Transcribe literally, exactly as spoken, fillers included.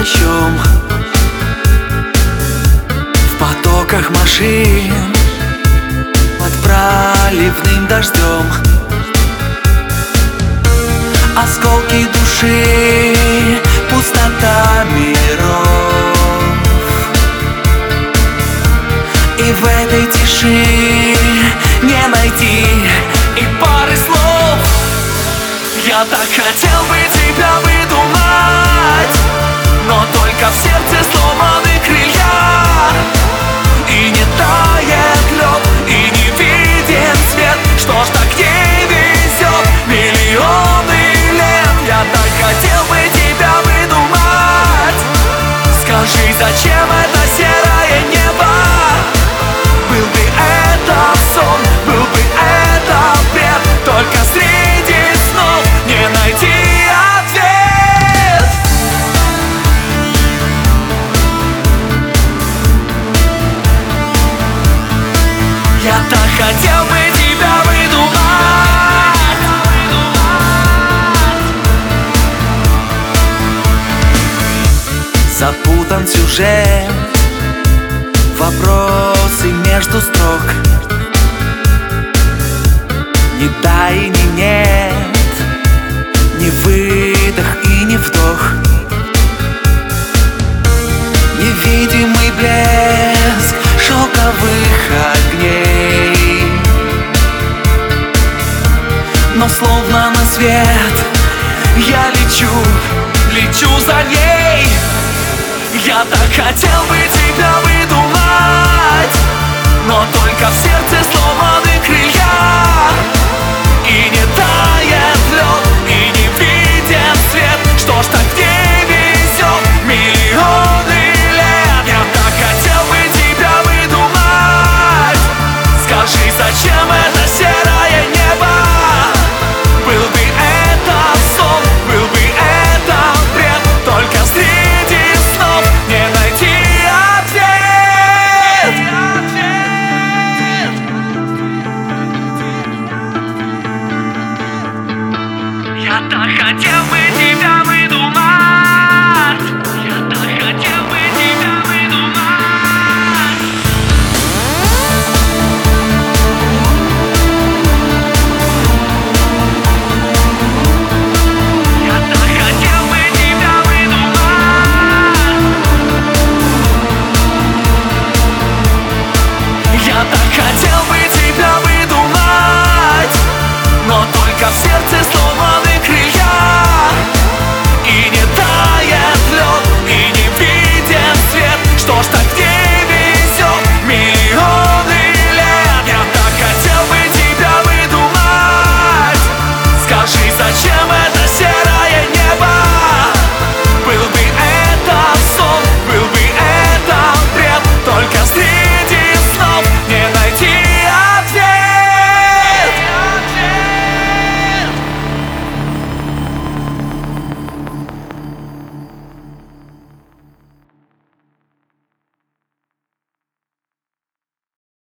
плащом в потоках машин под проливным дождем. Осколки души, пустота миров. И в этой тиши не найти и пары слов. Я так хотел бы тебя выдумать, но только в сердце сломаны крылья. И не тает лед, и не виден свет. Что ж так не везет миллионы лет? Я так хотел бы тебя выдумать. Скажи, зачем это серое небо? Был бы это сон, был бы это бред. Только среди снов не найти ответ. Я так хотел бы тебя выдумать. Запутан сюжет, вопросы между строк. Ни да и ни нет, ни выдох и ни вдох. Невидимый блеск шелковых огней, но словно на свет я лечу, лечу за ней. Я так хотел бы тебя выдумать, но только в сердце сломаны крылья. И не тает лед, и не виден свет. Что ж так не везет миллионы лет? Я так хотел бы тебя выдумать. Скажи, зачем это серое небо? Был бы это сон, был бы это бред. Только среди снов не найти ответ. Я так хотел бы тебя